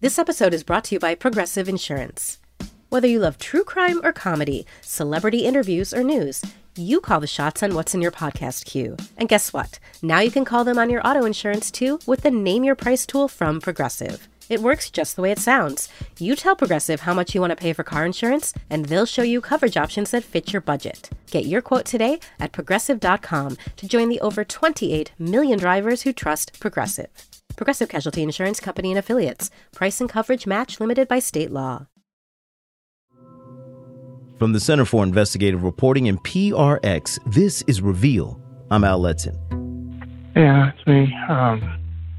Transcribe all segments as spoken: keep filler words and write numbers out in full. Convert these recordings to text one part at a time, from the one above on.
This episode is brought to you by Progressive Insurance. Whether you love true crime or comedy, celebrity interviews or news, you call the shots on what's in your podcast queue. And guess what? Now you can call them on your auto insurance too with the Name Your Price tool from Progressive. It works just the way it sounds. You tell Progressive how much you want to pay for car insurance, and they'll show you coverage options that fit your budget. Get your quote today at progressive dot com to join the over twenty-eight million drivers who trust Progressive. Progressive Casualty Insurance Company and Affiliates. Price and coverage match limited by state law. From the Center for Investigative Reporting and P R X, this is Reveal. I'm Al Letson. Yeah, it's me. Um,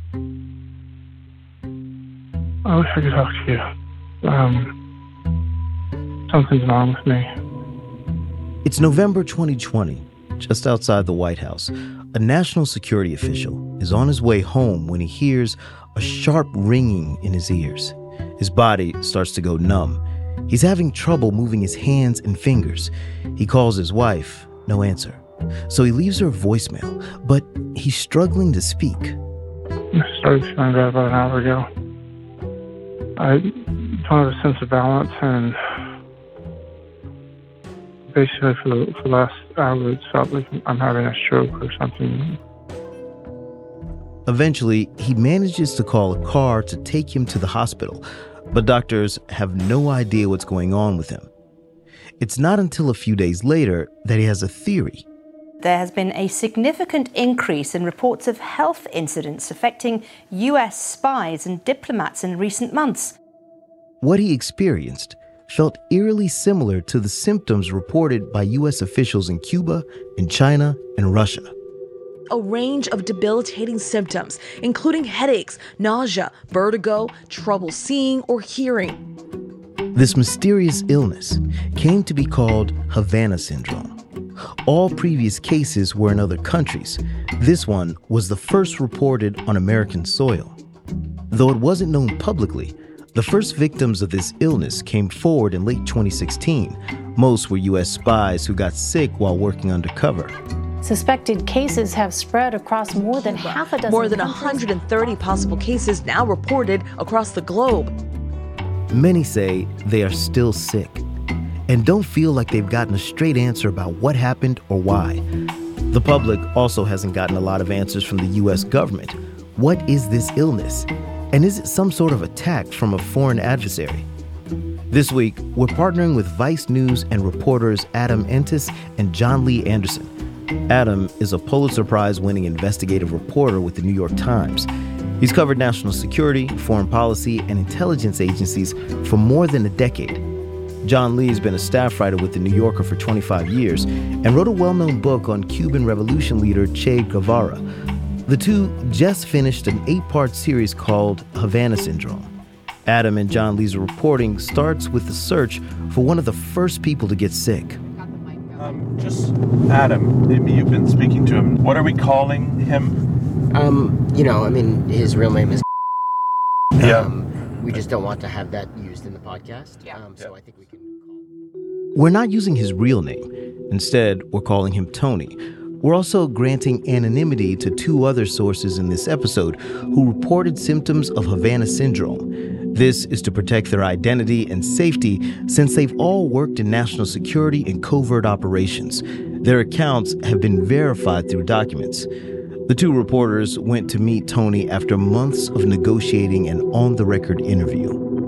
I wish I could talk to you. Um, something's wrong with me. It's November twenty twenty, just outside the White House. A national security official is on his way home when he hears a sharp ringing in his ears. His body starts to go numb. He's having trouble moving his hands and fingers. He calls his wife, no answer. So he leaves her a voicemail, but he's struggling to speak. I started feeling bad about an hour ago. I don't have a sense of balance, and basically for the, for the last hour it felt like I'm having a stroke or something. Eventually, he manages to call a car to take him to the hospital, but doctors have no idea what's going on with him. It's not until a few days later that he has a theory. There has been a significant increase in reports of health incidents affecting U S spies and diplomats in recent months. What he experienced felt eerily similar to the symptoms reported by U S officials in Cuba, in China, and Russia. A range of debilitating symptoms, including headaches, nausea, vertigo, trouble seeing or hearing. This mysterious illness came to be called Havana syndrome. All previous cases were in other countries. This one was the first reported on American soil. Though it wasn't known publicly, the first victims of this illness came forward in late twenty sixteen. Most were U S spies who got sick while working undercover. Suspected cases have spread across more than half a dozen More than countries. one hundred thirty possible cases now reported across the globe. Many say they are still sick and don't feel like they've gotten a straight answer about what happened or why. The public also hasn't gotten a lot of answers from the U S government. What is this illness? And is it some sort of attack from a foreign adversary? This week, we're partnering with Vice News and reporters Adam Entis and John Lee Anderson. Adam is a Pulitzer Prize-winning investigative reporter with the New York Times. He's covered national security, foreign policy, and intelligence agencies for more than a decade. John Lee has been a staff writer with The New Yorker for twenty-five years and wrote a well-known book on Cuban Revolution leader Che Guevara. The two just finished an eight-part series called Havana Syndrome. Adam and John Lee's reporting starts with the search for one of the first people to get sick. Um, just Adam, you've been speaking to him. What are we calling him? Um, you know, I mean, his real name is... Yeah. Um, we just don't want to have that used in the podcast. Yeah. Um, so Yeah. I think we can... We're not using his real name. Instead, we're calling him Tony. We're also granting anonymity to two other sources in this episode who reported symptoms of Havana syndrome. This is to protect their identity and safety since they've all worked in national security and covert operations. Their accounts have been verified through documents. The two reporters went to meet Tony after months of negotiating an on-the-record interview.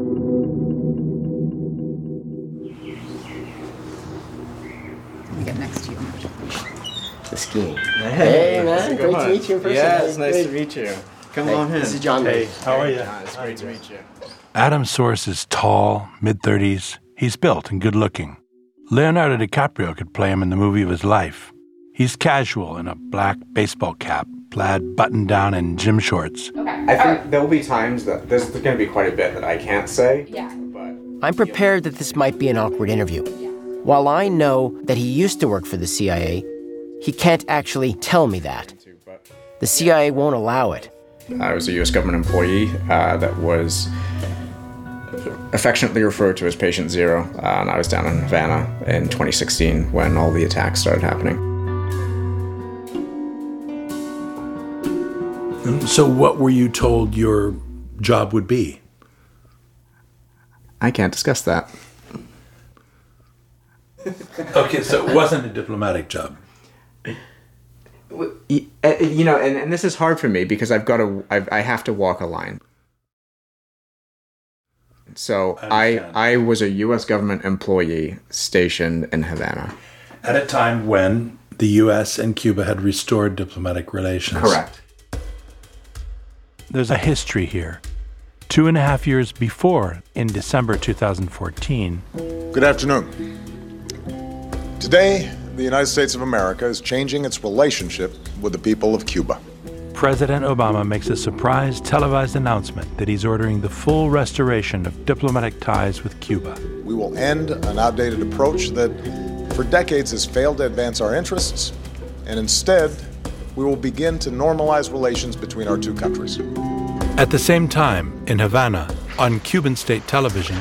Let me get next to you. The skiing. Hey, Hey, man. Great to meet you in person. Yeah, Hey, it's nice great. to meet you. Come Hey, on in. This is John Hey, Lee. how are you? Ah, it's great to meet you. Adam Source is tall, mid-thirties. He's built and good-looking. Leonardo DiCaprio could play him in the movie of his life. He's casual in a black baseball cap, plaid button-down and gym shorts. I think there'll be times that there's going to be quite a bit that I can't say. Yeah. But I'm prepared that this might be an awkward interview. While I know that he used to work for the C I A, he can't actually tell me that. The C I A won't allow it. I was a U S government employee uh, that was affectionately referred to as Patient Zero, uh, and I was down in Havana in twenty sixteen when all the attacks started happening. So what were you told your job would be? I can't discuss that. Okay, so it wasn't a diplomatic job. You know, and, and this is hard for me because I've got to, I've, I have to walk a line. So I, I, I was a U S government employee stationed in Havana. At a time when the U S and Cuba had restored diplomatic relations. Correct. There's a history here. Two and a half years before, in December two thousand fourteen. Good afternoon. Today, the United States of America is changing its relationship with the people of Cuba. President Obama makes a surprise televised announcement that he's ordering the full restoration of diplomatic ties with Cuba. We will end an outdated approach that for decades has failed to advance our interests, and instead, we will begin to normalize relations between our two countries. At the same time, in Havana, on Cuban state television,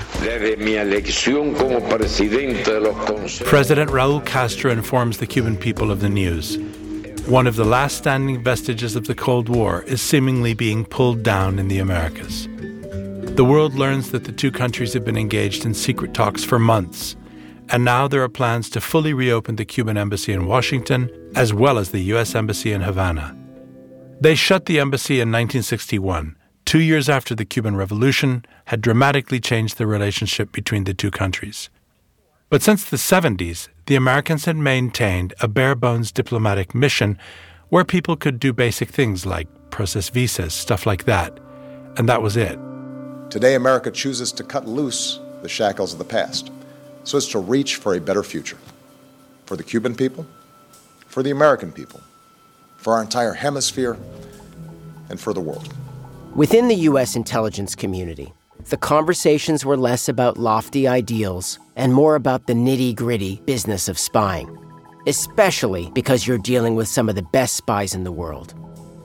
President Raul Castro informs the Cuban people of the news. One of the last standing vestiges of the Cold War is seemingly being pulled down in the Americas. The world learns that the two countries have been engaged in secret talks for months, and now there are plans to fully reopen the Cuban embassy in Washington, as well as the U S embassy in Havana. They shut the embassy in nineteen sixty-one, two years after the Cuban Revolution had dramatically changed the relationship between the two countries. But since the seventies, the Americans had maintained a bare-bones diplomatic mission where people could do basic things like process visas, stuff like that. And that was it. Today, America chooses to cut loose the shackles of the past so as to reach for a better future. For the Cuban people, for the American people, for our entire hemisphere, and for the world. Within the U S intelligence community, the conversations were less about lofty ideals and more about the nitty-gritty business of spying, especially because you're dealing with some of the best spies in the world.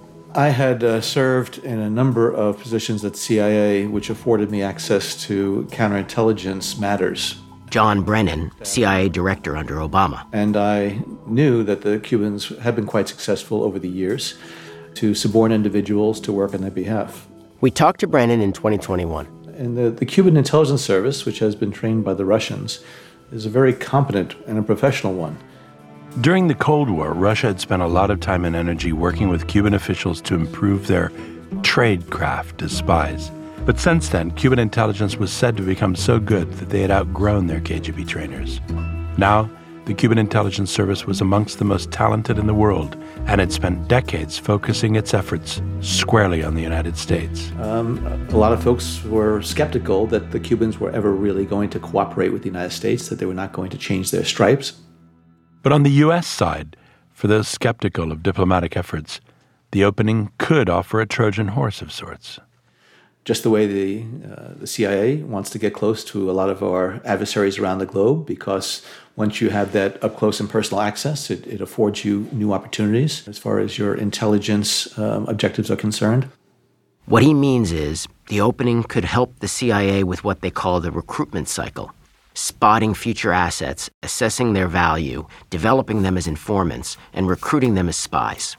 I had uh, served in a number of positions at C I A, which afforded me access to counterintelligence matters. John Brennan, C I A director under Obama. And I knew that the Cubans had been quite successful over the years to suborn individuals to work on their behalf. We talked to Brennan in twenty twenty-one. And the, the Cuban intelligence service, which has been trained by the Russians, is a very competent and a professional one. During the Cold War, Russia had spent a lot of time and energy working with Cuban officials to improve their trade craft as spies. But since then, Cuban intelligence was said to become so good that they had outgrown their K G B trainers. Now, the Cuban intelligence service was amongst the most talented in the world and had spent decades focusing its efforts squarely on the United States. Um, a lot of folks were skeptical that the Cubans were ever really going to cooperate with the United States, that they were not going to change their stripes. But on the U S side, for those skeptical of diplomatic efforts, the opening could offer a Trojan horse of sorts. Just the way the, uh, the C I A wants to get close to a lot of our adversaries around the globe, because once you have that up-close and personal access, it, it affords you new opportunities as far as your intelligence um, objectives are concerned. What he means is the opening could help the C I A with what they call the recruitment cycle, spotting future assets, assessing their value, developing them as informants, and recruiting them as spies.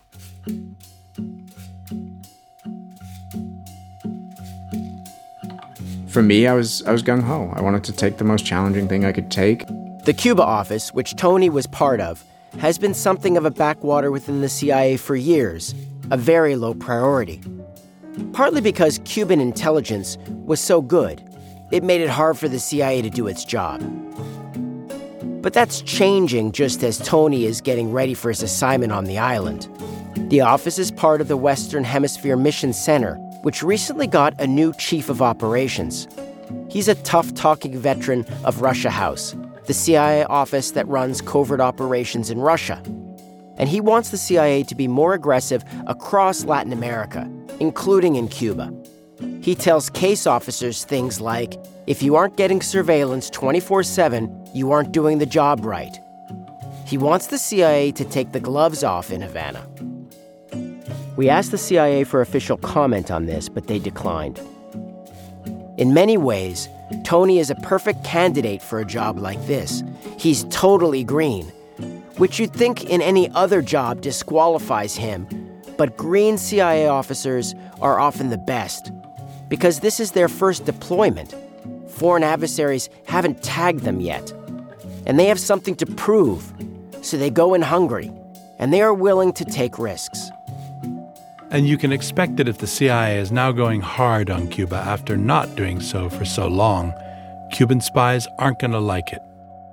For me, I was I was gung-ho. I wanted to take the most challenging thing I could take. The Cuba office, which Tony was part of, has been something of a backwater within the C I A for years, a very low priority. Partly because Cuban intelligence was so good, it made it hard for the C I A to do its job. But that's changing just as Tony is getting ready for his assignment on the island. The office is part of the Western Hemisphere Mission Center, which recently got a new chief of operations. He's a tough-talking veteran of Russia House, the C I A office that runs covert operations in Russia. And he wants the C I A to be more aggressive across Latin America, including in Cuba. He tells case officers things like, if you aren't getting surveillance twenty-four seven, you aren't doing the job right. He wants the C I A to take the gloves off in Havana. We asked the C I A for official comment on this, but they declined. In many ways, Tony is a perfect candidate for a job like this. He's totally green, which you'd think in any other job disqualifies him, but green C I A officers are often the best, because this is their first deployment. foreign adversaries haven't tagged them yet. And they have something to prove, so they go in hungry, and they are willing to take risks. And you can expect that if the C I A is now going hard on Cuba after not doing so for so long, Cuban spies aren't going to like it.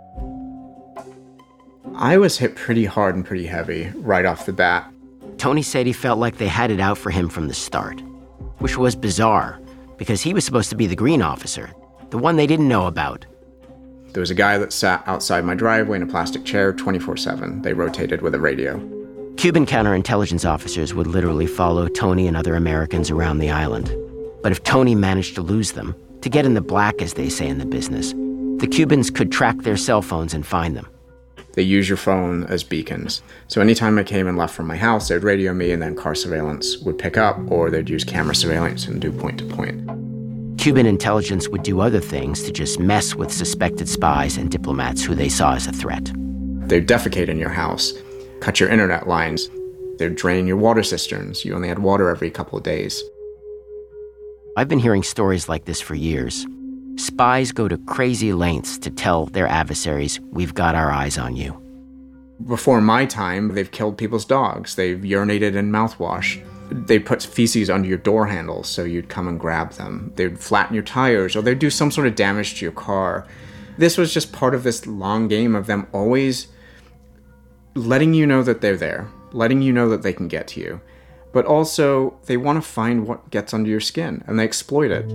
I was hit pretty hard and pretty heavy right off the bat. Tony said he felt like they had it out for him from the start, which was bizarre, because he was supposed to be the green officer, the one they didn't know about. There was a guy that sat outside my driveway in a plastic chair twenty-four seven. They rotated with a radio. Cuban counterintelligence officers would literally follow Tony and other Americans around the island. But if Tony managed to lose them, to get in the black, as they say in the business, the Cubans could track their cell phones and find them. They use your phone as beacons. So anytime I came and left from my house, they'd radio me, and then car surveillance would pick up, or they'd use camera surveillance and do point-to-point. Cuban intelligence would do other things to just mess with suspected spies and diplomats who they saw as a threat. They'd defecate in your house, cut your internet lines. They'd drain your water cisterns. You only had water every couple of days. I've been hearing stories like this for years. Spies go to crazy lengths to tell their adversaries, we've got our eyes on you. Before my time, they've killed people's dogs. They've urinated in mouthwash. They put feces under your door handles so you'd come and grab them. They'd flatten your tires, or they'd do some sort of damage to your car. This was just part of this long game of them always letting you know that they're there, letting you know that they can get to you. But also, they want to find what gets under your skin, and they exploit it.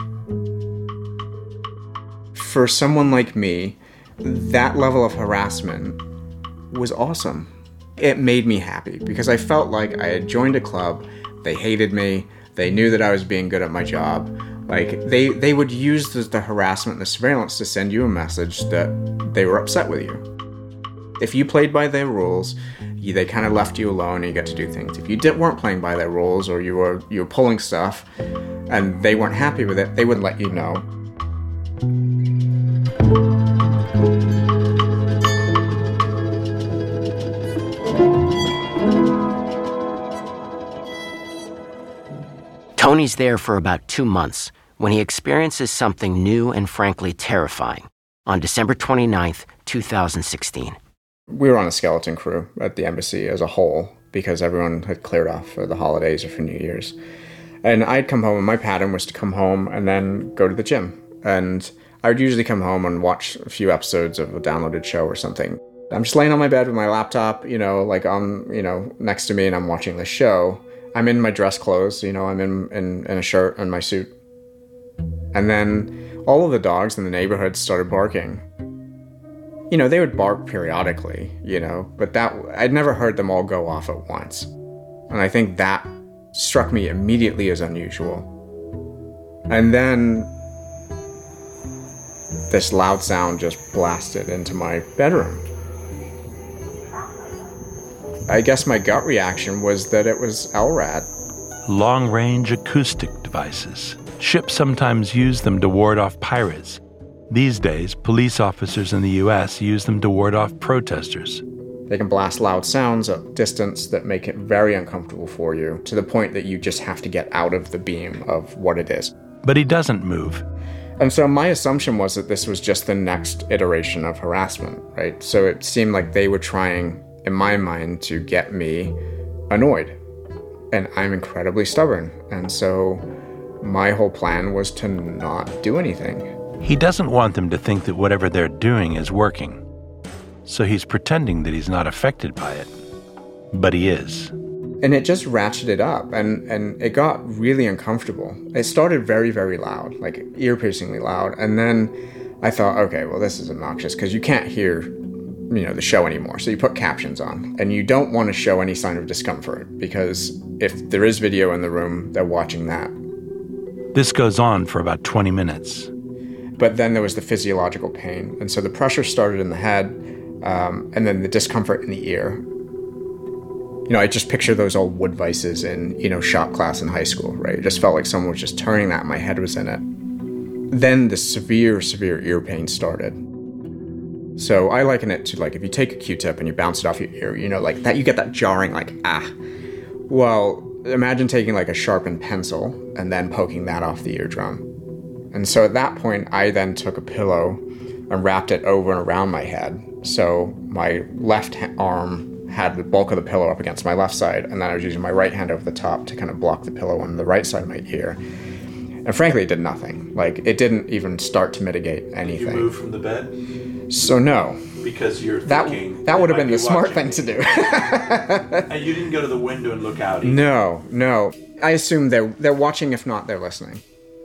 For someone like me, that level of harassment was awesome. It made me happy because I felt like I had joined a club. They hated me. They knew that I was being good at my job. Like, they, they would use the, the harassment and the surveillance to send you a message that they were upset with you. If you played by their rules, you, they kind of left you alone and you got to do things. If you did, weren't playing by their rules, or you were you were pulling stuff and they weren't happy with it, they would let you know. Tony's there for about two months when he experiences something new and frankly terrifying on December twenty-ninth, two thousand sixteen. We were on a skeleton crew at the embassy as a whole because everyone had cleared off for the holidays or for New Year's. And I'd come home, and my pattern was to come home and then go to the gym. And I would usually come home and watch a few episodes of a downloaded show or something. I'm just laying on my bed with my laptop, you know, like on, you know, next to me, and I'm watching the show. I'm in my dress clothes, you know, I'm in, in, in a shirt and my suit. And then all of the dogs in the neighborhood started barking. You know, they would bark periodically, you know, but that I'd never heard them all go off at once. And I think that struck me immediately as unusual. And then this loud sound just blasted into my bedroom. I guess my gut reaction was that it was L RAD. Long-range acoustic devices. Ships sometimes use them to ward off pirates. These days, police officers in the U S use them to ward off protesters. They can blast loud sounds at distance that make it very uncomfortable for you, to the point that you just have to get out of the beam of what it is. But he doesn't move. And so my assumption was that this was just the next iteration of harassment, right? So it seemed like they were trying, in my mind, to get me annoyed. And I'm incredibly stubborn. And so my whole plan was to not do anything. He doesn't want them to think that whatever they're doing is working. So he's pretending that he's not affected by it. But he is. And it just ratcheted up, and, and it got really uncomfortable. It started very, very loud, like ear-piercingly loud. And then I thought, okay, well, this is obnoxious because you can't hear, you know, the show anymore. So you put captions on, and you don't want to show any sign of discomfort because if there is video in the room, they're watching that. This goes on for about twenty minutes. But then there was the physiological pain. And so the pressure started in the head, um, and then the discomfort in the ear. You know, I just picture those old wood vices in, you know, shop class in high school, right? It just felt like someone was just turning that and my head was in it. Then the severe, severe ear pain started. So I liken it to, like, if you take a Q-tip and you bounce it off your ear, you know, like that, you get that jarring, like, ah. Well, imagine taking like a sharpened pencil and then poking that off the eardrum. And so at that point, I then took a pillow and wrapped it over and around my head. So my left ha- arm had the bulk of the pillow up against my left side, and then I was using my right hand over the top to kind of block the pillow on the right side of my ear. And frankly, it did nothing. Like, it didn't even start to mitigate anything. Did you move from the bed? So no. Because you're that, thinking... That would have been the smart thing to do. And you didn't go to the window and look out either? No, no. I assume they're, they're watching, if not, they're listening.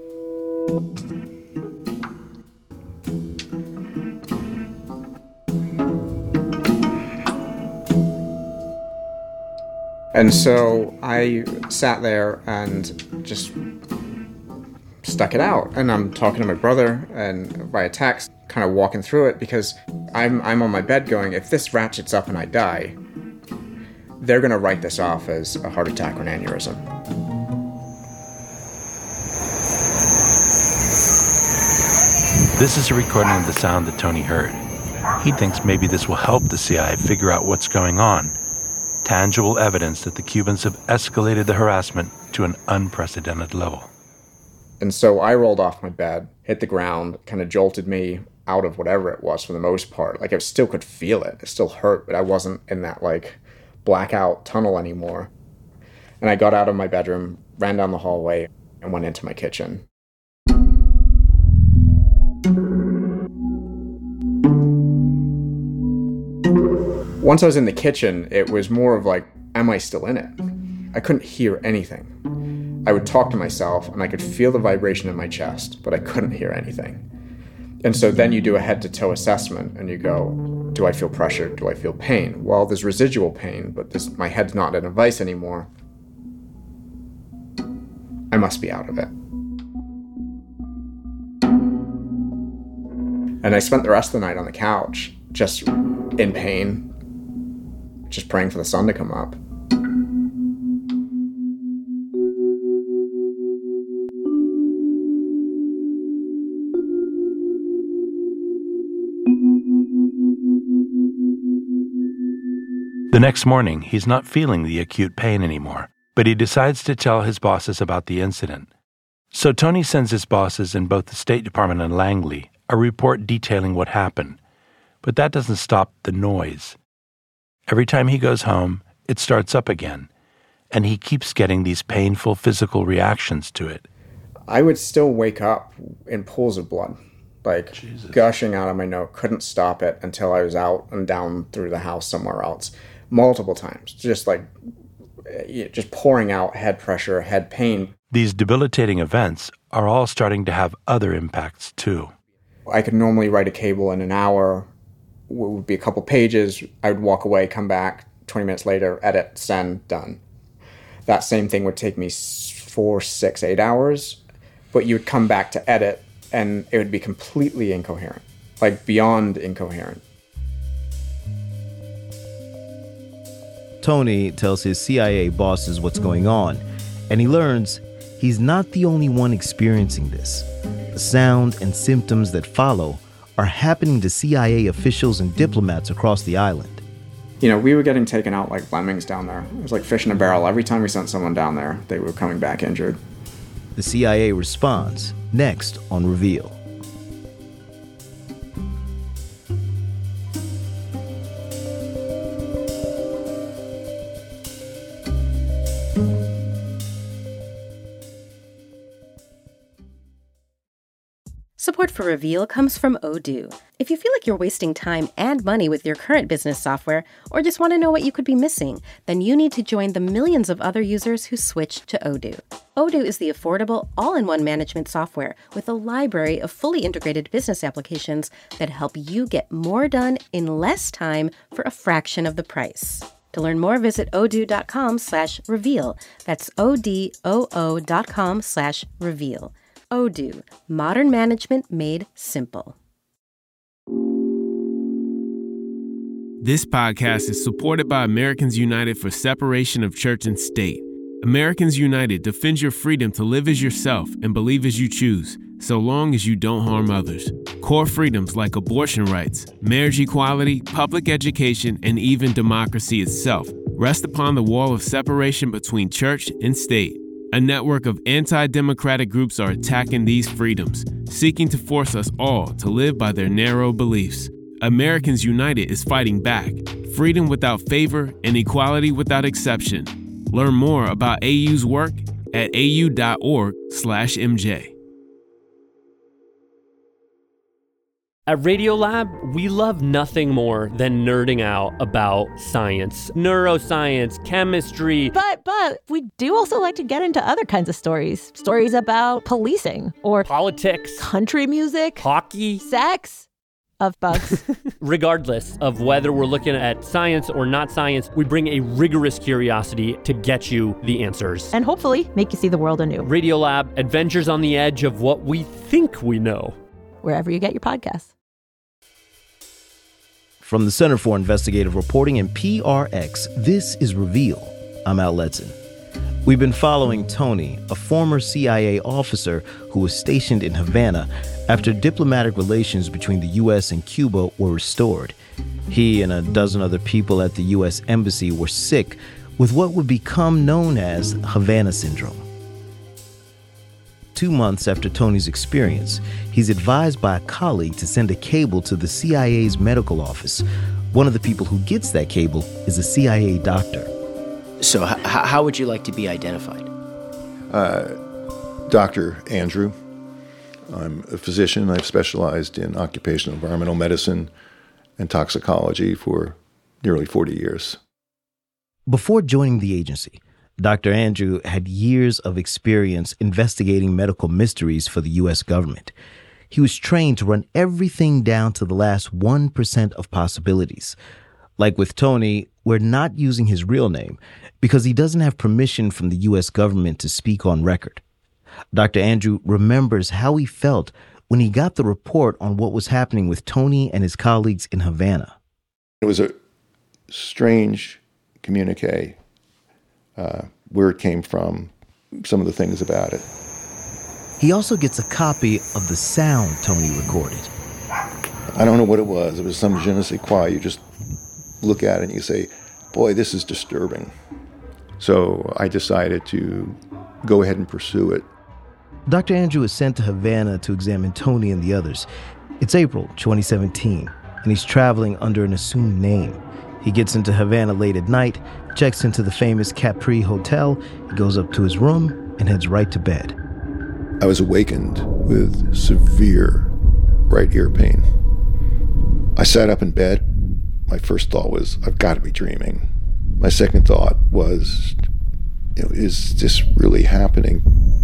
And so I sat there and just stuck it out. And I'm talking to my brother and via text, kind of walking through it, because I'm I'm on my bed going, if this ratchets up and I die, they're going to write this off as a heart attack or an aneurysm. This is a recording of the sound that Tony heard. He thinks maybe this will help the C I A figure out what's going on. Tangible evidence that the Cubans have escalated the harassment to an unprecedented level. And so I rolled off my bed, hit the ground, kind of jolted me out of whatever it was for the most part. Like, I still could feel it. It still hurt, but I wasn't in that, like, blackout tunnel anymore. And I got out of my bedroom, ran down the hallway, and went into my kitchen. Once I was in the kitchen, it was more of like, am I still in it? I couldn't hear anything. I would talk to myself, and I could feel the vibration in my chest, but I couldn't hear anything. And so then you do a head-to-toe assessment, and you go, do I feel pressure? Do I feel pain? Well, there's residual pain, but this, my head's not in a vice anymore. I must be out of it. And I spent the rest of the night on the couch, just in pain, just praying for the sun to come up. The next morning, he's not feeling the acute pain anymore, but he decides to tell his bosses about the incident. So Tony sends his bosses in both the State Department and Langley a report detailing what happened. But that doesn't stop the noise. Every time he goes home, it starts up again, and he keeps getting these painful physical reactions to it. I would still wake up in pools of blood, like Jesus. Gushing out of my nose. Couldn't stop it until I was out and down through the house somewhere else. Multiple times, just like, just pouring out head pressure, head pain. These debilitating events are all starting to have other impacts, too. I could normally write a cable in an hour. It would be a couple pages. I would walk away, come back, twenty minutes later, edit, send, done. That same thing would take me four, six, eight hours, but you would come back to edit, and it would be completely incoherent, like beyond incoherent. Tony tells his C I A bosses what's going on, and he learns he's not the only one experiencing this. The sound and symptoms that follow are happening to C I A officials and diplomats across the island. You know, we were getting taken out like lemmings down there. It was like fish in a barrel. Every time we sent someone down there, they were coming back injured. The C I A responds next on Reveal. Support for Reveal comes from Odoo. If you feel like you're wasting time and money with your current business software, or just want to know what you could be missing, then you need to join the millions of other users who switch to Odoo. Odoo is the affordable, all-in-one management software with a library of fully integrated business applications that help you get more done in less time for a fraction of the price. To learn more, visit odoo.com slash reveal. That's O-D-O-O dot com slash reveal. Odoo, modern management made simple. This podcast is supported by Americans United for Separation of Church and State. Americans United defends your freedom to live as yourself and believe as you choose, so long as you don't harm others. Core freedoms like abortion rights, marriage equality, public education, and even democracy itself rest upon the wall of separation between church and state. A network of anti-democratic groups are attacking these freedoms, seeking to force us all to live by their narrow beliefs. Americans United is fighting back. Freedom without favor and equality without exception. Learn more about A U's work at au.org slash MJ. At Radiolab, we love nothing more than nerding out about science, neuroscience, chemistry. But, but we do also like to get into other kinds of stories. Stories about policing or politics, country music, hockey, sex, of bugs. Regardless of whether we're looking at science or not science, we bring a rigorous curiosity to get you the answers. And hopefully make you see the world anew. Radiolab, adventures on the edge of what we think we know. Wherever you get your podcasts. From the Center for Investigative Reporting and P R X, this is Reveal. I'm Al Letson. We've been following Tony, a former C I A officer who was stationed in Havana after diplomatic relations between the U S and Cuba were restored. He and a dozen other people at the U S Embassy were sick with what would become known as Havana Syndrome. Two months after Tony's experience, he's advised by a colleague to send a cable to the C I A's medical office. One of the people who gets that cable is a C I A doctor. So h- how would you like to be identified? Uh, Doctor Andrew. I'm a physician. I've specialized in occupational environmental medicine and toxicology for nearly forty years. Before joining the agency, Doctor Andrew had years of experience investigating medical mysteries for the U S government. He was trained to run everything down to the last one percent of possibilities. Like with Tony, we're not using his real name because he doesn't have permission from the U S government to speak on record. Doctor Andrew remembers how he felt when he got the report on what was happening with Tony and his colleagues in Havana. It was a strange communique. Uh, where it came from, some of the things about it. He also gets a copy of the sound Tony recorded. I don't know what it was. It was some je ne sais quoi. You just look at it and you say, boy, this is disturbing. So I decided to go ahead and pursue it. Doctor Andrew is sent to Havana to examine Tony and the others. It's April twenty seventeen, and he's traveling under an assumed name. He gets into Havana late at night, checks into the famous Capri Hotel, he goes up to his room, and heads right to bed. I was awakened with severe right ear pain. I sat up in bed. My first thought was, I've got to be dreaming. My second thought was, you know, is this really happening?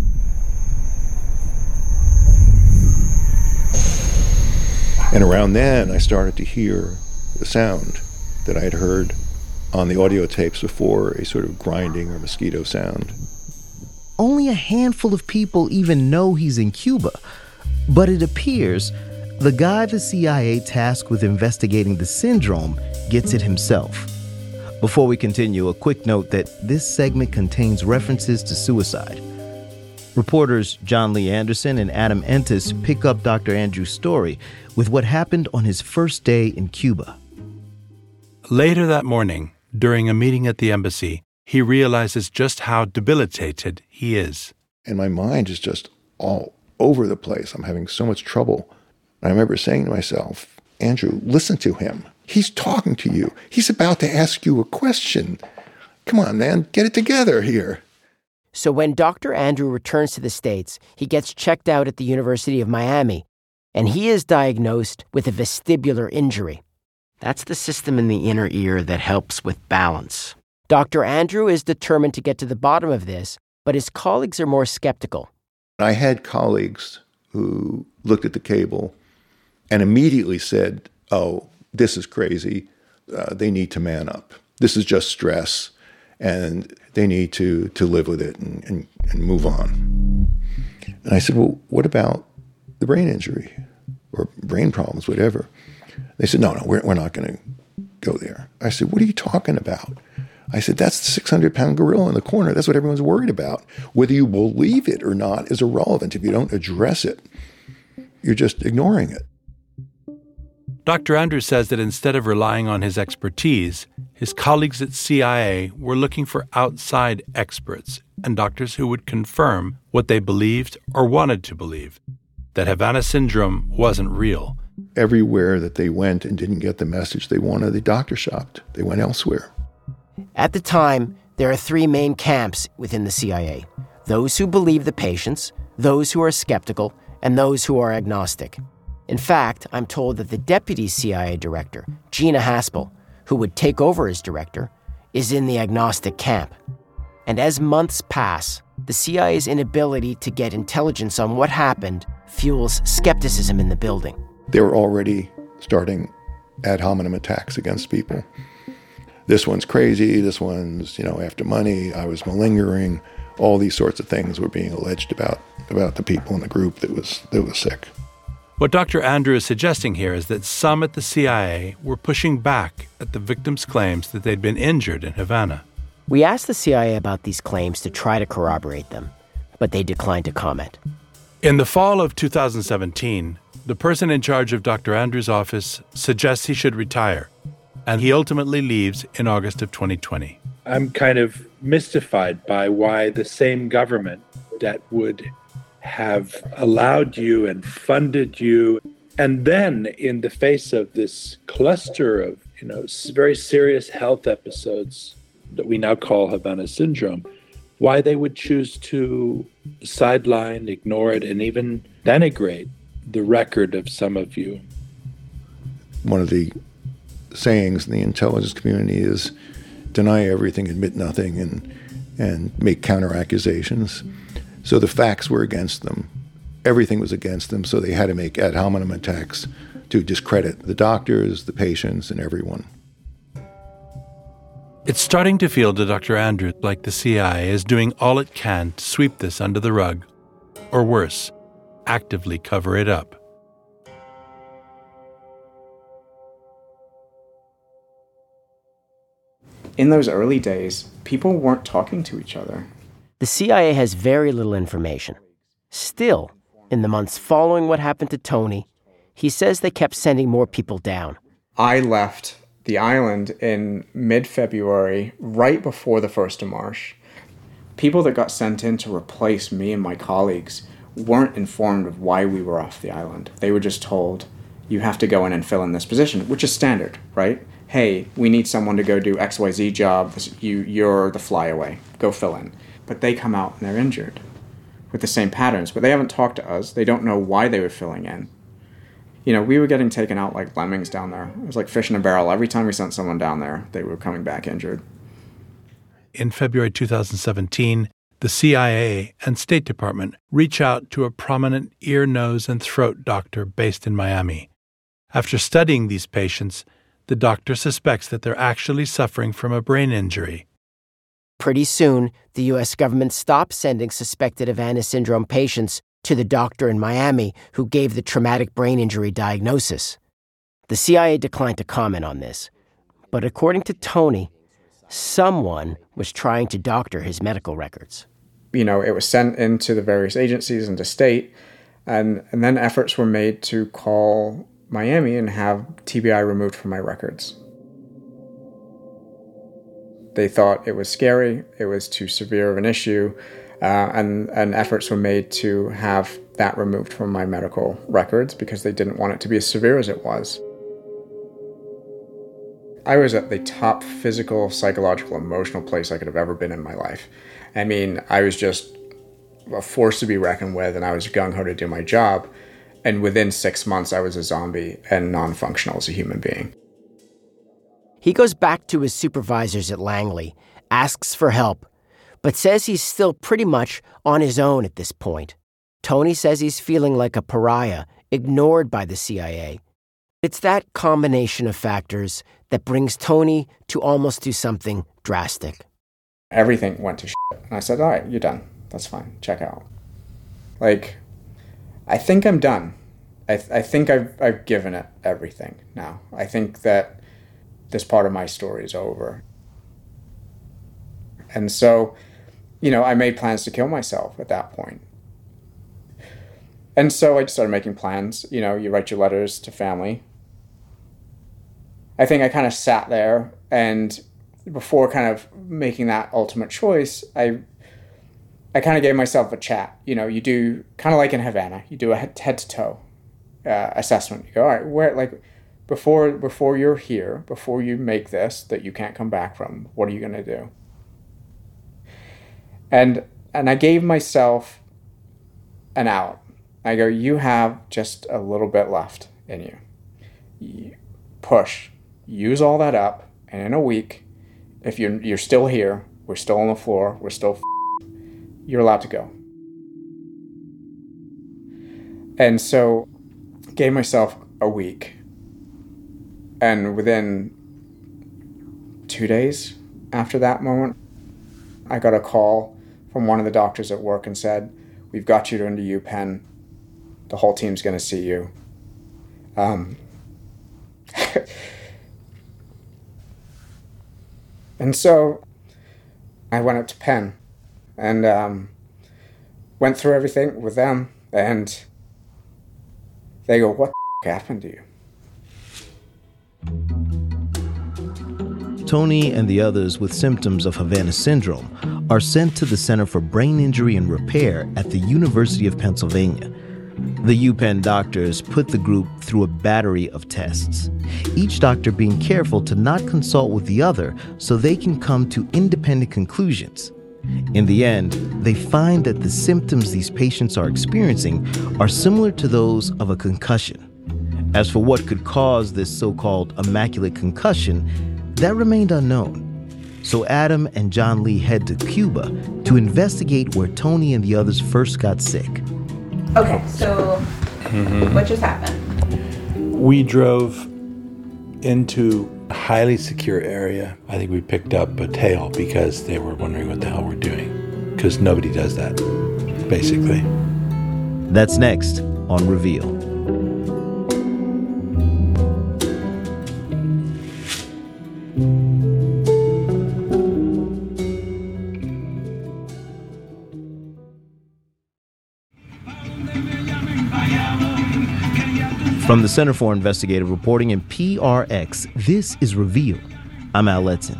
And around then, I started to hear the sound that I had heard on the audio tapes before, a sort of grinding or mosquito sound. Only a handful of people even know he's in Cuba, but it appears the guy the C I A tasked with investigating the syndrome gets it himself. Before we continue, a quick note that this segment contains references to suicide. Reporters John Lee Anderson and Adam Entis pick up Doctor Andrew's story with what happened on his first day in Cuba. Later that morning, during a meeting at the embassy, he realizes just how debilitated he is. And my mind is just all over the place. I'm having so much trouble. And I remember saying to myself, Andrew, listen to him. He's talking to you. He's about to ask you a question. Come on, man, get it together here. So when Doctor Andrew returns to the States, he gets checked out at the University of Miami, and he is diagnosed with a vestibular injury. That's the system in the inner ear that helps with balance. Doctor Andrew is determined to get to the bottom of this, but his colleagues are more skeptical. I had colleagues who looked at the cable and immediately said, oh, this is crazy. Uh, they need to man up. This is just stress, and they need to, to live with it and, and, and move on. And I said, well, what about the brain injury or brain problems, whatever? They said, no, no, we're, we're not going to go there. I said, what are you talking about? I said, that's the six hundred pound gorilla in the corner. That's what everyone's worried about. Whether you believe it or not is irrelevant. If you don't address it, you're just ignoring it. Doctor Andrews says that instead of relying on his expertise, his colleagues at C I A were looking for outside experts, and doctors who would confirm what they believed or wanted to believe, that Havana syndrome wasn't real. Everywhere that they went and didn't get the message they wanted, the doctor shopped. They went elsewhere. At the time, there are three main camps within the C I A. Those who believe the patients, those who are skeptical, and those who are agnostic. In fact, I'm told that the deputy C I A director, Gina Haspel, who would take over as director, is in the agnostic camp. And as months pass, the C I A's inability to get intelligence on what happened fuels skepticism in the building. They were already starting ad hominem attacks against people. This one's crazy, this one's, you know, after money, I was malingering. All these sorts of things were being alleged about about the people in the group that was that was sick. What Doctor Andrew is suggesting here is that some at the C I A were pushing back at the victims' claims that they'd been injured in Havana. We asked the C I A about these claims to try to corroborate them, but they declined to comment. In the fall of two thousand seventeen, the person in charge of Doctor Andrew's office suggests he should retire, and he ultimately leaves in August of twenty twenty. I'm kind of mystified by why the same government that would have allowed you and funded you, and then in the face of this cluster of, you know, very serious health episodes that we now call Havana syndrome, why they would choose to sideline, ignore it, and even denigrate the record of some of you. One of the sayings in the intelligence community is deny everything, admit nothing, and and make counter accusations. So the facts were against them. Everything was against them, so they had to make ad hominem attacks to discredit the doctors, the patients, and everyone. It's starting to feel to Doctor Andrew like the C I A is doing all it can to sweep this under the rug, or worse, actively cover it up. In those early days, people weren't talking to each other. The C I A has very little information. Still, in the months following what happened to Tony, he says they kept sending more people down. I left the island in mid-February, right before the first of March. People that got sent in to replace me and my colleagues weren't informed of why we were off the island. They were just told, you have to go in and fill in this position, which is standard, right? Hey, we need someone to go do X Y Z job. You, you're the flyaway. Go fill in. But they come out and they're injured with the same patterns, but they haven't talked to us. They don't know why they were filling in. You know, we were getting taken out like lemmings down there. It was like fish in a barrel. Every time we sent someone down there, they were coming back injured. In February two thousand seventeen, the C I A and State Department reach out to a prominent ear, nose, and throat doctor based in Miami. After studying these patients, the doctor suspects that they're actually suffering from a brain injury. Pretty soon, the U S government stopped sending suspected Havana syndrome patients to the doctor in Miami who gave the traumatic brain injury diagnosis. The C I A declined to comment on this, but according to Tony, someone was trying to doctor his medical records. You know, it was sent into the various agencies and to state, and, and then efforts were made to call Miami and have T B I removed from my records. They thought it was scary, it was too severe of an issue, uh, and, and efforts were made to have that removed from my medical records because they didn't want it to be as severe as it was. I was at the top physical, psychological, emotional place I could have ever been in my life. I mean, I was just a force to be reckoned with, and I was gung-ho to do my job. And within six months, I was a zombie and non-functional as a human being. He goes back to his supervisors at Langley, asks for help, but says he's still pretty much on his own at this point. Tony says he's feeling like a pariah, ignored by the C I A. It's that combination of factors that brings Tony to almost do something drastic. Everything went to shit. And I said, all right, you're done. That's fine. Check out. Like, I think I'm done. I, th- I think I've, I've given it everything now. I think that this part of my story is over. And so, you know, I made plans to kill myself at that point. And so I started making plans. You know, you write your letters to family. I think I kind of sat there, and before kind of making that ultimate choice, I I kind of gave myself a chat. You know, you do kind of like in Havana, you do a head to toe uh, assessment. You go, all right, where like before before you're here, before you make this that you can't come back from, what are you going to do? And and I gave myself an out. I go, you have just a little bit left in you. you push, use all that up, and in a week, if you're you're still here, we're still on the floor, we're still f- you're allowed to go. And so gave myself a week. And within two days after that moment, I got a call from one of the doctors at work and said, we've got you into UPenn. The whole team's going to see you. Um, and so I went up to Penn and um, went through everything with them. And they go, what the f- happened to you? Tony and the others with symptoms of Havana syndrome are sent to the Center for Brain Injury and Repair at the University of Pennsylvania. The UPenn doctors put the group through a battery of tests, each doctor being careful to not consult with the other so they can come to independent conclusions. In the end, they find that the symptoms these patients are experiencing are similar to those of a concussion. As for what could cause this so-called immaculate concussion, that remained unknown. So Adam and John Lee head to Cuba to investigate where Tony and the others first got sick. Okay, so Mm-hmm. what just happened? We drove into a highly secure area. I think we picked up a tail because they were wondering what the hell we're doing. Because nobody does that, basically. That's next on Reveal. From the Center for Investigative Reporting and P R X, this is Reveal. I'm Al Letson.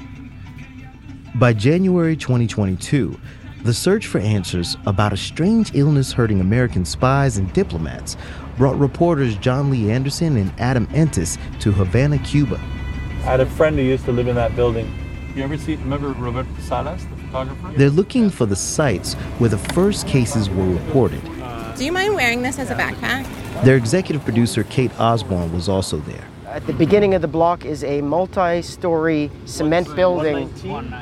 By January twenty twenty-two, the search for answers about a strange illness hurting American spies and diplomats brought reporters John Lee Anderson and Adam Entis to Havana, Cuba. I had a friend who used to live in that building. You ever see, remember Roberto Salas, the photographer? They're looking for the sites where the first cases were reported. Do you mind wearing this as a backpack? Their executive producer, Kate Osborne, was also there. At the beginning of the block is a multi-story cement building.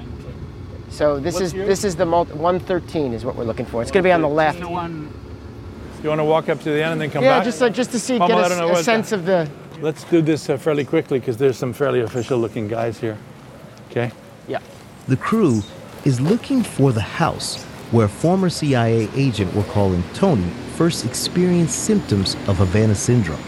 So this is this is the multi, one thirteen is what we're looking for. It's going to be on the left. You want to walk up to the end and then come yeah, back? just uh, just to see, Mama, get a, a sense of the... Let's do this uh, fairly quickly because there's some fairly official-looking guys here. Okay? Yeah. The crew is looking for the house where former C I A agent we're calling Tony first experienced symptoms of Havana syndrome.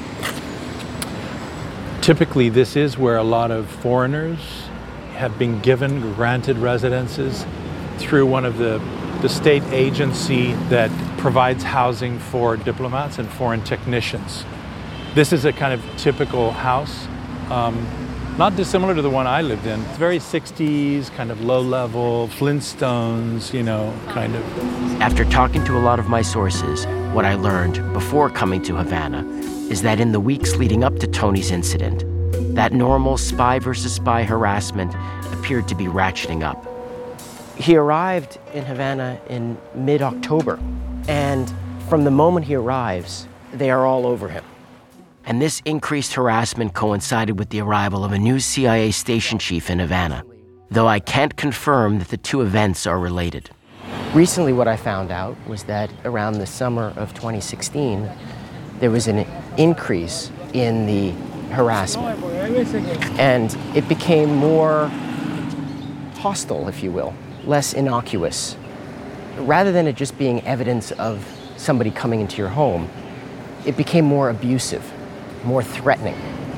Typically, this is where a lot of foreigners have been given, granted residences through one of the, the state agency that provides housing for diplomats and foreign technicians. This is a kind of typical house, um, not dissimilar to the one I lived in. It's very sixties, kind of low level, Flintstones, you know, kind of. After talking to a lot of my sources, what I learned before coming to Havana is that in the weeks leading up to Tony's incident, that normal spy versus spy harassment appeared to be ratcheting up. He arrived in Havana in mid-October, and from the moment he arrives, they are all over him. And this increased harassment coincided with the arrival of a new C I A station chief in Havana, though I can't confirm that the two events are related. Recently, what I found out was that around the summer of twenty sixteen, there was an increase in the harassment. And it became more hostile, if you will, less innocuous. Rather than it just being evidence of somebody coming into your home, it became more abusive, more threatening.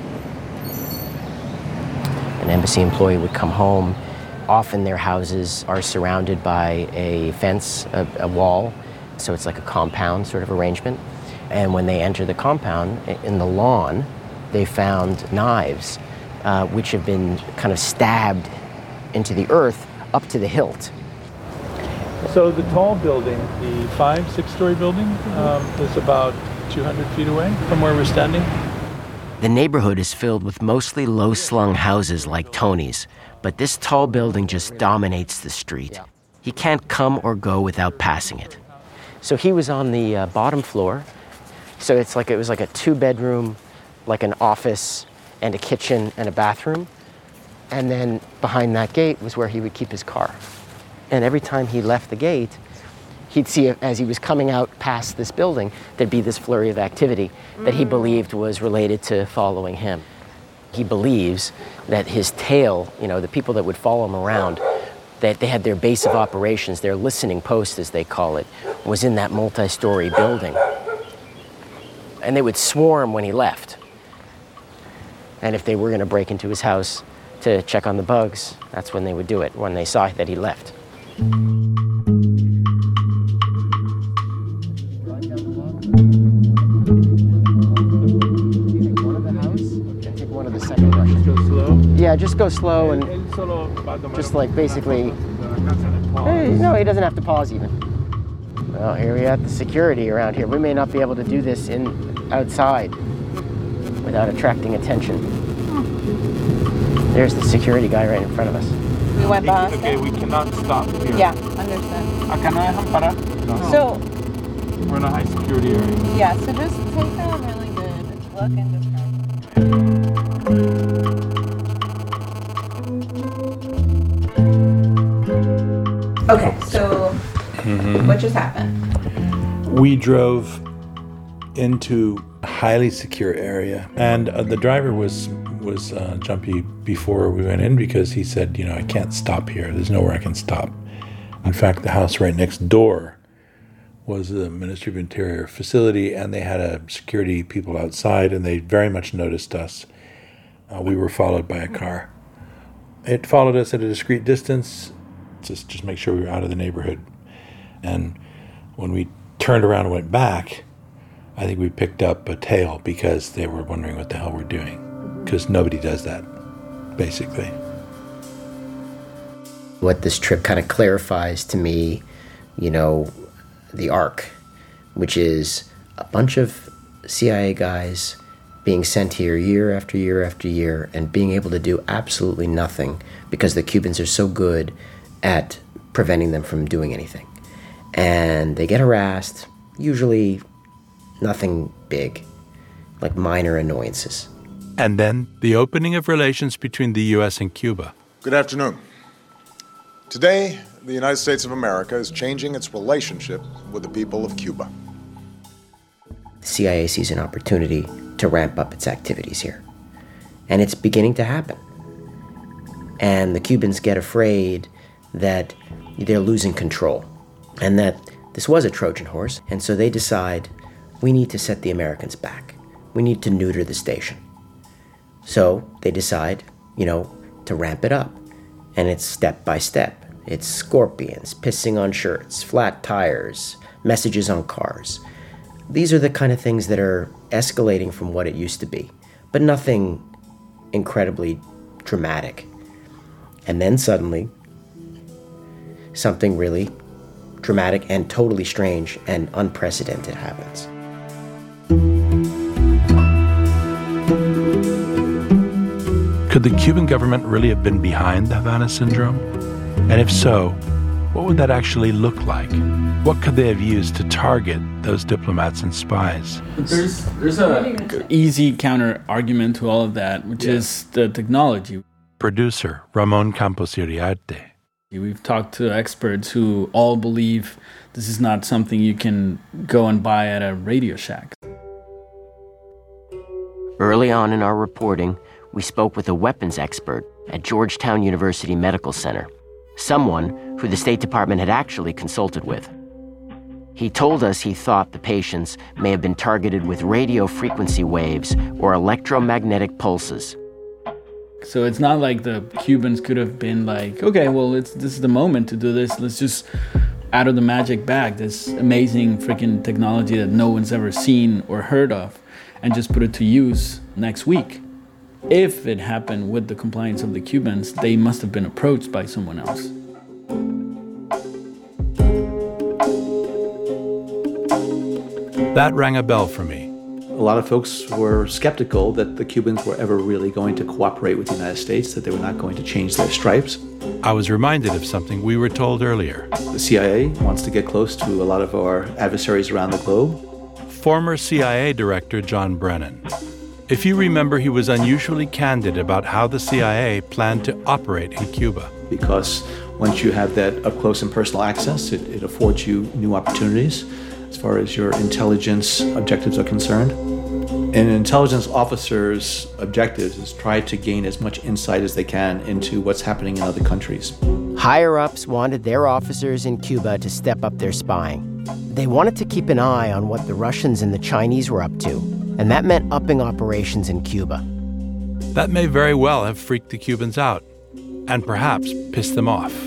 An embassy employee would come home. Often their houses are surrounded by a fence, a, a wall, so it's like a compound sort of arrangement. And when they enter the compound, in the lawn, they found knives, uh, which have been kind of stabbed into the earth up to the hilt. So the tall building, the five, six-story building, um, is about two hundred feet away from where we're standing. The neighborhood is filled with mostly low-slung houses like Tony's, but this tall building just dominates the street. He can't come or go without passing it. So he was on the uh, bottom floor. So it's like it was like a two-bedroom, like an office and a kitchen and a bathroom. And then behind that gate was where he would keep his car. And every time he left the gate, he'd see, as he was coming out past this building, there'd be this flurry of activity that he believed was related to following him. He believes that his tail, you know, the people that would follow him around, that they had their base of operations, their listening post, as they call it, was in that multi-story building. And they would swarm when he left. And if they were going to break into his house to check on the bugs, that's when they would do it, when they saw that he left. Yeah, just go slow and just like basically, hey, no, he doesn't have to pause even. Well, here we have the security around here. We may not be able to do this in outside without attracting attention. There's the security guy right in front of us. We went by. Okay, we cannot stop here. Yeah, understand. Acá no dejan parar. No. So, we're in a high security area. Yeah, so just take a really good look and just Okay, so mm-hmm. What just happened? We drove into a highly secure area, and uh, the driver was was uh, jumpy before we went in because he said, you know, I can't stop here. There's nowhere I can stop. In fact, the house right next door was the Ministry of Interior facility, and they had a security people outside, and they very much noticed us. Uh, we were followed by a car. It followed us at a discreet distance, just just make sure we were out of the neighborhood. And when we turned around and went back, I think we picked up a tail because they were wondering what the hell we're doing. Because nobody does that, basically. What this trip kind of clarifies to me, you know, the arc, which is a bunch of C I A guys being sent here year after year after year and being able to do absolutely nothing because the Cubans are so good at preventing them from doing anything. And they get harassed, usually nothing big, like minor annoyances. And then the opening of relations between the U S and Cuba. Good afternoon. Today, the United States of America is changing its relationship with the people of Cuba. The C I A sees an opportunity to ramp up its activities here. And it's beginning to happen. And the Cubans get afraid that they're losing control and that this was a Trojan horse. And so they decide, we need to set the Americans back. We need to neuter the station. So they decide, you know, to ramp it up. And it's step by step. It's scorpions, pissing on shirts, flat tires, messages on cars. These are the kind of things that are escalating from what it used to be, but nothing incredibly dramatic. And then suddenly, something really dramatic and totally strange and unprecedented happens. Could the Cuban government really have been behind the Havana Syndrome? And if so, what would that actually look like? What could they have used to target those diplomats and spies? There's there's a easy counter argument to all of that, which yeah. is the technology. Producer Ramon Campos Iriarte. We've talked to experts who all believe this is not something you can go and buy at a Radio Shack. Early on in our reporting, we spoke with a weapons expert at Georgetown University Medical Center, someone who the State Department had actually consulted with. He told us he thought the patients may have been targeted with radio frequency waves or electromagnetic pulses. So it's not like the Cubans could have been like, okay, well, it's this is the moment to do this. Let's just, out of the magic bag, this amazing freaking technology that no one's ever seen or heard of, and just put it to use next week. If it happened with the compliance of the Cubans, they must have been approached by someone else. That rang a bell for me. A lot of folks were skeptical that the Cubans were ever really going to cooperate with the United States, that they were not going to change their stripes. I was reminded of something we were told earlier. The C I A wants to get close to a lot of our adversaries around the globe. Former C I A Director John Brennan. If you remember, he was unusually candid about how the C I A planned to operate in Cuba. Because once you have that up close and personal access, it, it affords you new opportunities as far as your intelligence objectives are concerned. An intelligence officer's objective is try to gain as much insight as they can into what's happening in other countries. Higher-ups wanted their officers in Cuba to step up their spying. They wanted to keep an eye on what the Russians and the Chinese were up to, and that meant upping operations in Cuba. That may very well have freaked the Cubans out, and perhaps pissed them off.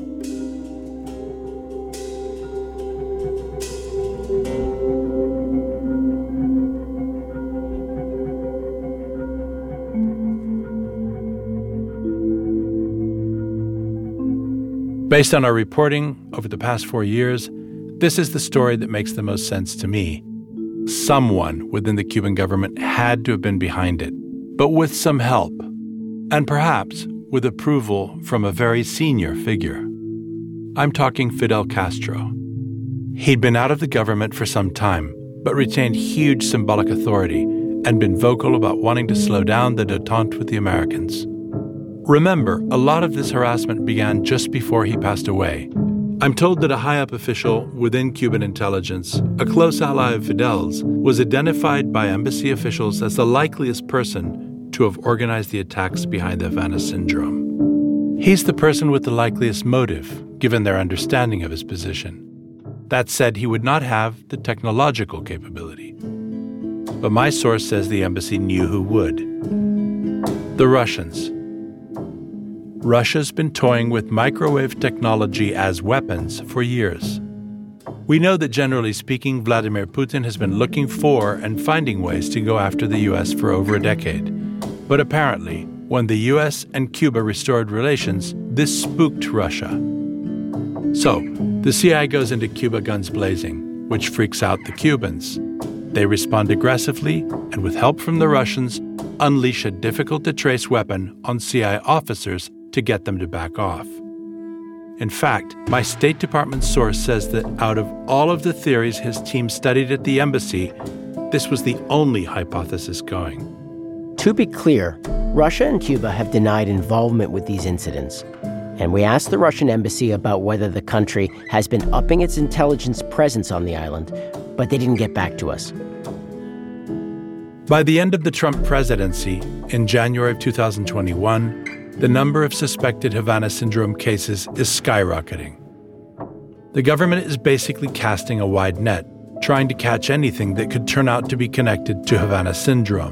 Based on our reporting over the past four years, this is the story that makes the most sense to me. Someone within the Cuban government had to have been behind it, but with some help, and perhaps with approval from a very senior figure. I'm talking Fidel Castro. He'd been out of the government for some time, but retained huge symbolic authority and been vocal about wanting to slow down the détente with the Americans. Remember, a lot of this harassment began just before he passed away. I'm told that a high-up official within Cuban intelligence, a close ally of Fidel's, was identified by embassy officials as the likeliest person to have organized the attacks behind the Havana Syndrome. He's the person with the likeliest motive, given their understanding of his position. That said, he would not have the technological capability. But my source says the embassy knew who would. The Russians. Russia's been toying with microwave technology as weapons for years. We know that, generally speaking, Vladimir Putin has been looking for and finding ways to go after the U S for over a decade. But apparently, when the U S and Cuba restored relations, this spooked Russia. So, the C I A goes into Cuba guns blazing, which freaks out the Cubans. They respond aggressively, and with help from the Russians, unleash a difficult-to-trace weapon on C I A officers to get them to back off. In fact, my State Department source says that out of all of the theories his team studied at the embassy, this was the only hypothesis going. To be clear, Russia and Cuba have denied involvement with these incidents. And we asked the Russian embassy about whether the country has been upping its intelligence presence on the island, but they didn't get back to us. By the end of the Trump presidency, in January of two thousand twenty-one, the number of suspected Havana Syndrome cases is skyrocketing. The government is basically casting a wide net, trying to catch anything that could turn out to be connected to Havana Syndrome.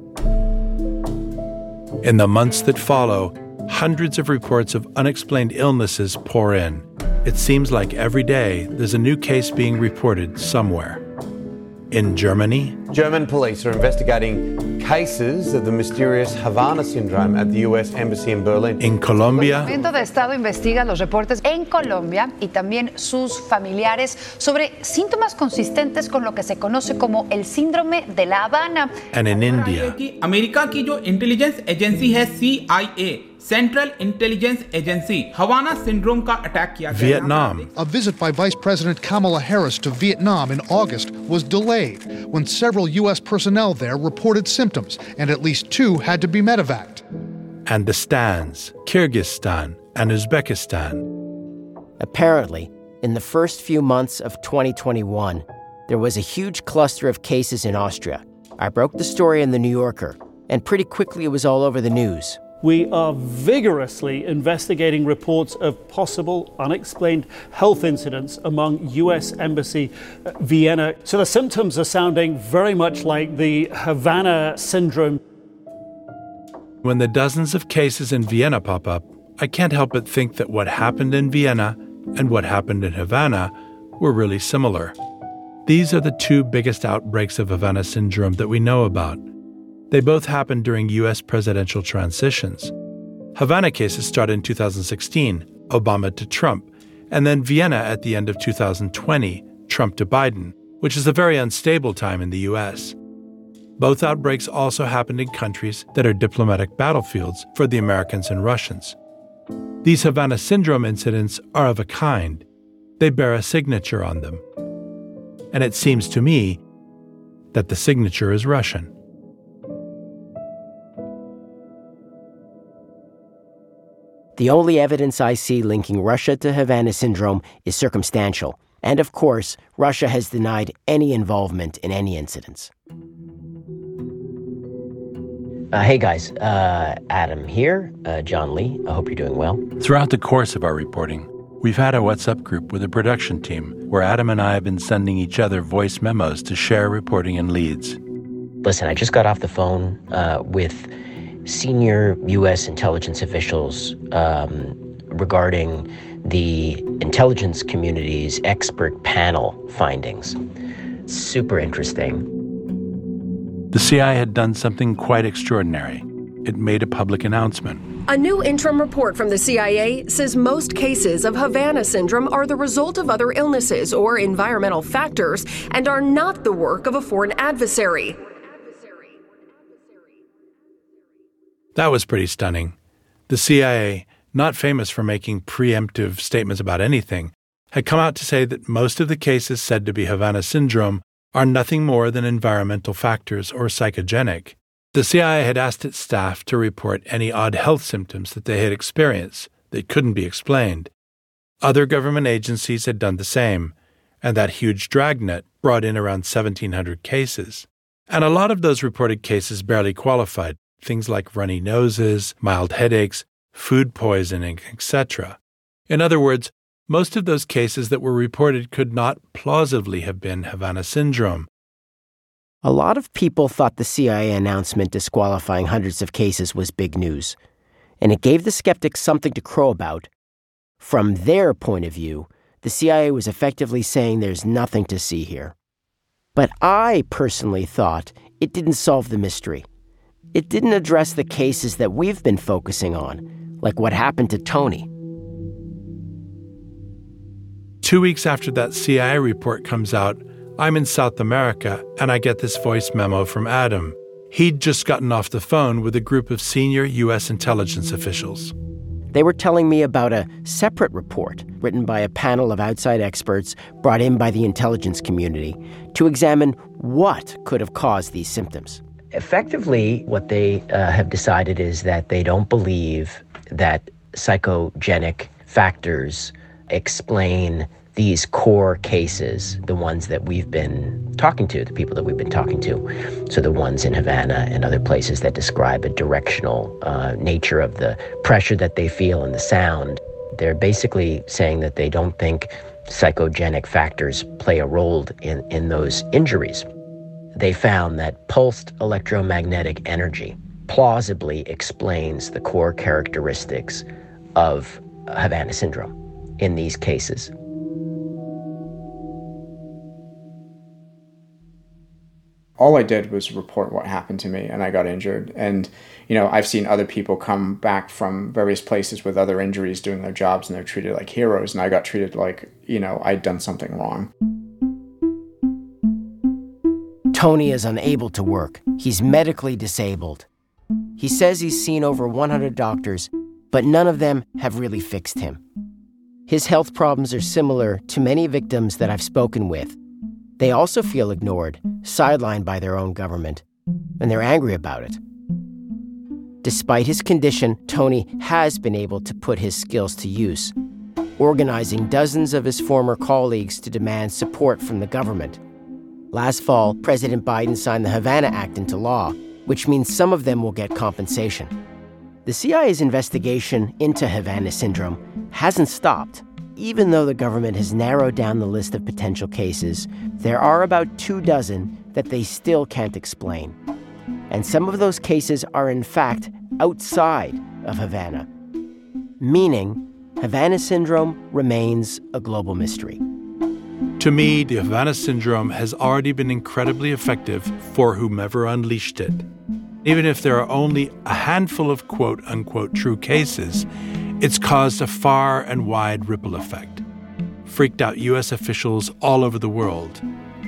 In the months that follow, hundreds of reports of unexplained illnesses pour in. It seems like every day there's a new case being reported somewhere. In Germany, German police are investigating cases of the mysterious Havana Syndrome at the U S Embassy in Berlin. In Colombia, El Departamento de Estado investiga los reportes en Colombia y también sus familiares sobre síntomas consistentes con lo que se conoce como el síndrome de La Habana. And in India, America की जो intelligence agency है C I A, Central Intelligence Agency, Havana syndrome का attack किया गया। Vietnam. A visit by Vice President Kamala Harris to Vietnam in August was delayed when several U S personnel there reported symptoms, and at least two had to be medevaced. And the stands, Kyrgyzstan and Uzbekistan. Apparently, in the first few months of twenty twenty-one, there was a huge cluster of cases in Austria. I broke the story in The New Yorker, and pretty quickly it was all over the news. We are vigorously investigating reports of possible unexplained health incidents among U S Embassy uh, Vienna. So the symptoms are sounding very much like the Havana Syndrome. When the dozens of cases in Vienna pop up, I can't help but think that what happened in Vienna and what happened in Havana were really similar. These are the two biggest outbreaks of Havana Syndrome that we know about. They both happened during U S presidential transitions. Havana cases started in two thousand sixteen, Obama to Trump, and then Vienna at the end of two thousand twenty, Trump to Biden. which is a very unstable time in the U S. Both outbreaks also happened in countries that are diplomatic battlefields for the Americans and Russians. These Havana Syndrome incidents are of a kind. They bear a signature on them. And it seems to me that the signature is Russian. The only evidence I see linking Russia to Havana Syndrome is circumstantial. And of course, Russia has denied any involvement in any incidents. Uh, hey guys, uh, Adam here, uh, John Lee. I hope you're doing well. Throughout the course of our reporting, we've had a WhatsApp group with a production team where Adam and I have been sending each other voice memos to share reporting and leads. Listen, I just got off the phone uh, with senior U S intelligence officials um, regarding the intelligence community's expert panel findings. Super interesting. The C I A had done something quite extraordinary. It made a public announcement. A new interim report from the C I A says most cases of Havana Syndrome are the result of other illnesses or environmental factors and are not the work of a foreign adversary. That was pretty stunning. The C I A, not famous for making preemptive statements about anything, had come out to say that most of the cases said to be Havana Syndrome are nothing more than environmental factors or psychogenic. The C I A had asked its staff to report any odd health symptoms that they had experienced that couldn't be explained. Other government agencies had done the same, and that huge dragnet brought in around seventeen hundred cases. And a lot of those reported cases barely qualified, things like runny noses, mild headaches, food poisoning, et cetera. In other words, most of those cases that were reported could not plausibly have been Havana Syndrome. A lot of people thought the C I A announcement disqualifying hundreds of cases was big news, and it gave the skeptics something to crow about. From their point of view, the C I A was effectively saying there's nothing to see here. But I personally thought it didn't solve the mystery. It didn't address the cases that we've been focusing on, like what happened to Tony. Two weeks after that C I A report comes out, I'm in South America, and I get this voice memo from Adam. He'd just gotten off the phone with a group of senior U S intelligence officials. They were telling me about a separate report written by a panel of outside experts brought in by the intelligence community to examine what could have caused these symptoms. Effectively, what they uh, have decided is that they don't believe that psychogenic factors explain these core cases, the ones that we've been talking to, the people that we've been talking to. So the ones in Havana and other places that describe a directional uh, nature of the pressure that they feel and the sound. They're basically saying that they don't think psychogenic factors play a role in, in those injuries. They found that pulsed electromagnetic energy plausibly explains the core characteristics of Havana Syndrome in these cases. All I did was report what happened to me, and I got injured. And, you know, I've seen other people come back from various places with other injuries doing their jobs, and they're treated like heroes, and I got treated like, you know, I'd done something wrong. Tony is unable to work. He's medically disabled. He says he's seen over one hundred doctors, but none of them have really fixed him. His health problems are similar to many victims that I've spoken with. They also feel ignored, sidelined by their own government, and they're angry about it. Despite his condition, Tony has been able to put his skills to use, organizing dozens of his former colleagues to demand support from the government. Last fall, President Biden signed the Havana Act into law, which means some of them will get compensation. The C I A's investigation into Havana Syndrome hasn't stopped. Even though the government has narrowed down the list of potential cases, there are about two dozen that they still can't explain. And some of those cases are in fact outside of Havana, meaning Havana Syndrome remains a global mystery. To me, the Havana Syndrome has already been incredibly effective for whomever unleashed it. Even if there are only a handful of quote-unquote true cases, it's caused a far and wide ripple effect, freaked out U S officials all over the world.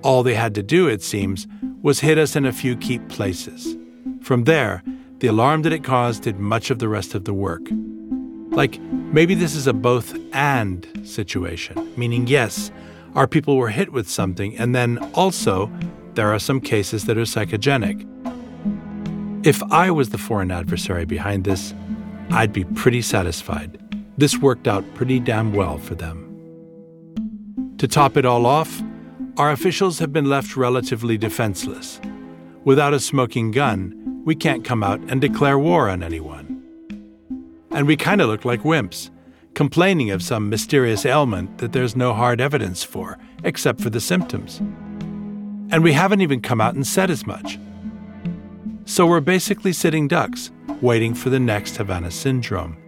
All they had to do, it seems, was hit us in a few key places. From there, the alarm that it caused did much of the rest of the work. Like, maybe this is a both-and situation, meaning yes, our people were hit with something, and then also, there are some cases that are psychogenic. If I was the foreign adversary behind this, I'd be pretty satisfied. This worked out pretty damn well for them. To top it all off, our officials have been left relatively defenseless. Without a smoking gun, we can't come out and declare war on anyone. And we kind of look like wimps, complaining of some mysterious ailment that there's no hard evidence for, except for the symptoms. And we haven't even come out and said as much. So we're basically sitting ducks, waiting for the next Havana syndrome.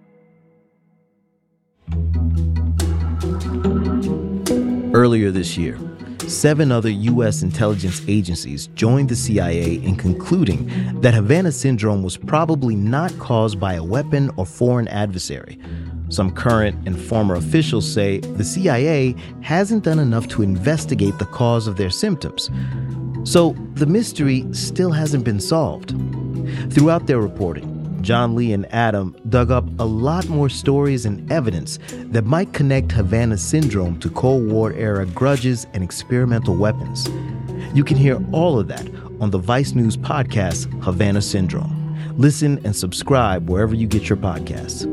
Earlier this year, seven other U S intelligence agencies joined the C I A in concluding that Havana syndrome was probably not caused by a weapon or foreign adversary. Some current and former officials say the C I A hasn't done enough to investigate the cause of their symptoms. So the mystery still hasn't been solved. Throughout their reporting, John Lee and Adam dug up a lot more stories and evidence that might connect Havana syndrome to Cold War-era grudges and experimental weapons. You can hear all of that on the Vice News podcast, Havana Syndrome. Listen and subscribe wherever you get your podcasts.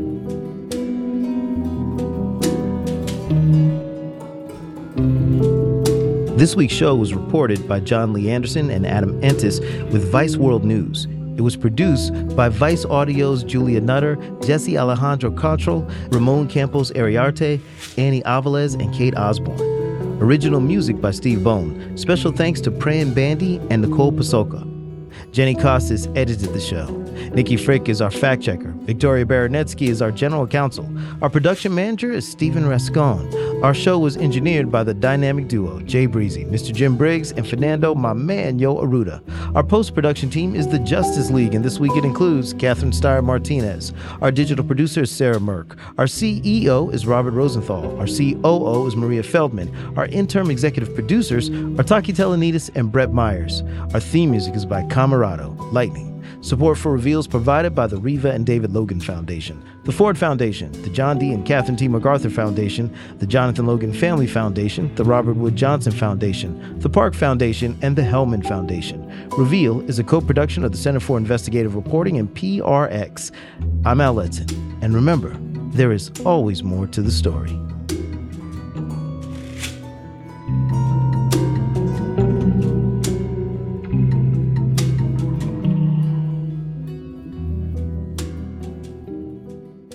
This week's show was reported by John Lee Anderson and Adam Entis with Vice World News. It was produced by Vice Audio's Julia Nutter, Jesse Alejandro Cottrell, Ramon Campos Ariarte, Annie Avalez, and Kate Osborne. Original music by Steve Bone. Special thanks to Prayan Bandy and Nicole Pasolka. Jenny Costas edited the show. Nikki Frick is our fact checker. Victoria Baranetsky is our general counsel. Our production manager is Stephen Rascon. Our show was engineered by the dynamic duo, Jay Breezy, Mister Jim Briggs, and Fernando, my man, Yo Aruda. Our post-production team is the Justice League, and this week it includes Catherine Steyer Martinez. Our digital producer is Sarah Merck. Our C E O is Robert Rosenthal. Our C O O is Maria Feldman. Our interim executive producers are Taki Telenidis and Brett Myers. Our theme music is by Camarado, Lightning. Support for Reveals provided by the Riva and David Logan Foundation, the Ford Foundation, the John D. and Catherine T. MacArthur Foundation, the Jonathan Logan Family Foundation, the Robert Wood Johnson Foundation, the Park Foundation, and the Hellman Foundation. Reveal is a co-production of the Center for Investigative Reporting and P R X. I'm Al Letson, and remember, there is always more to the story.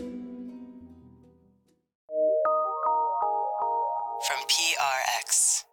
From P R X.